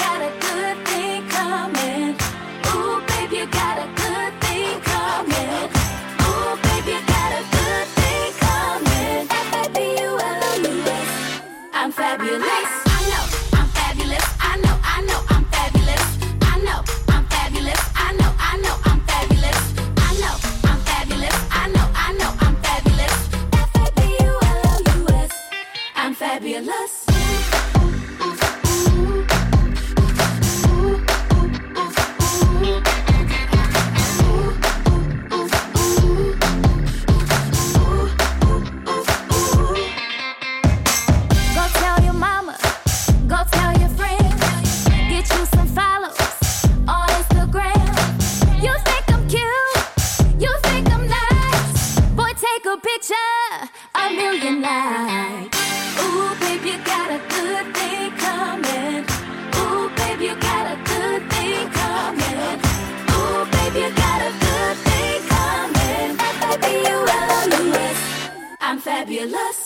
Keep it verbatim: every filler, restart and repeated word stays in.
got a good thing coming. Ooh, baby, you got a good thing coming. Ooh, baby, you got a good thing coming. F A B U L O U S. I'm fabulous. I know I'm fabulous. I know, I know I'm fabulous. I know I'm fabulous. I know, I know I'm fabulous. I know I'm fabulous. I know, I know I'm fabulous. F A B U L O U S. I'm fabulous. A million likes. Ooh, baby, you got a good thing coming. Ooh, baby, you got a good thing coming. Ooh, baby, you got a good thing coming. F A B U L O U S. I'm fabulous.